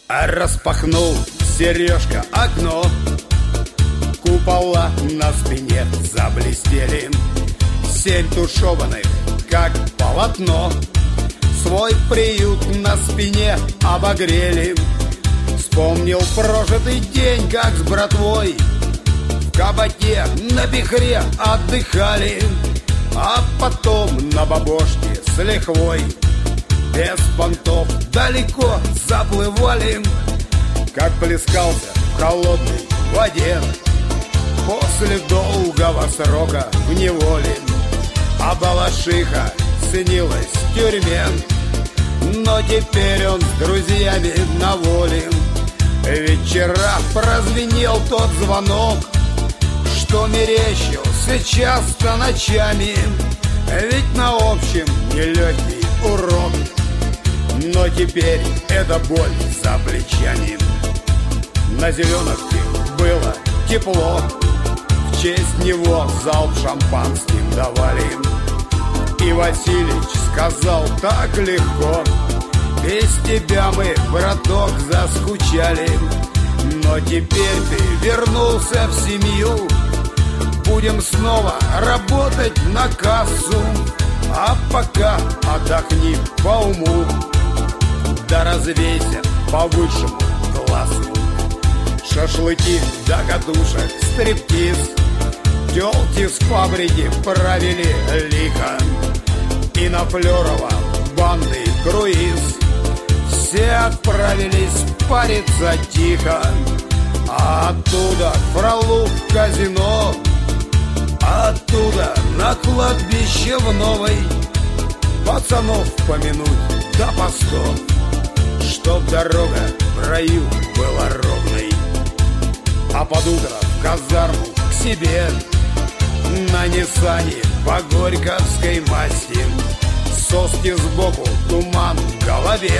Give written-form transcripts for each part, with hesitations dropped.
А распахнул Сережка окно, купола на спине заблестели, 7 тушеванных, как полотно, свой приют на спине обогрели. Вспомнил прожитый день, как с братвой в кабаке на вихре отдыхали, а потом на бабошке с лихвой без понтов далеко заплывали. Как плескался в холодной воде после долгого срока в неволе, а балашиха снилась в тюрьме, но теперь он с друзьями на воле. Ведь вчера прозвенел тот звонок, что мерещился часто ночами, ведь на общем нелегкий урок, но теперь эта боль за плечами. На Зеленовке было тепло, в честь него залп шампанским давали, и Василич сказал так легко: без тебя мы, браток, заскучали, но теперь ты вернулся в семью, будем снова работать на кассу, а пока отдохни по уму, да развейся по высшему классу. Шашлыки до катушек, стриптиз, тёлки с фабрики правили лихо, и на Флёрова банный круиз. Все отправились париться тихо, а оттуда в Фролов казино, оттуда на кладбище в Новой пацанов помянуть да по 100, чтоб дорога в раю была ровной. А под утро в казарму к себе на Ниссане по Горьковской масти, соски сбоку, туман в голове,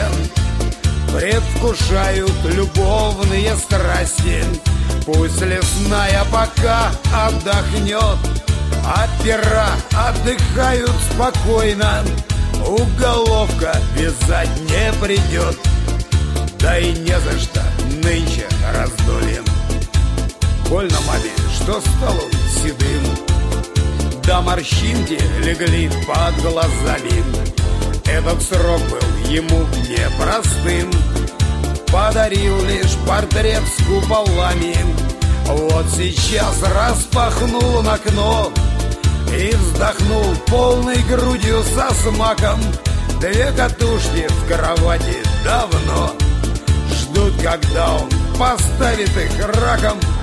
предвкушают любовные страсти. Пусть лесная пока отдохнет, а пера отдыхают спокойно, уголовка вязать не придет, да и не за что нынче раздольем. Больно маме, что стал он седым, да морщинки легли под глазами. Этот срок был ему непростым, подарил лишь портрет с куполами. Вот сейчас распахнул он окно и вздохнул полной грудью со смаком. 2 катушки в кровати давно ждут, когда он поставит их раком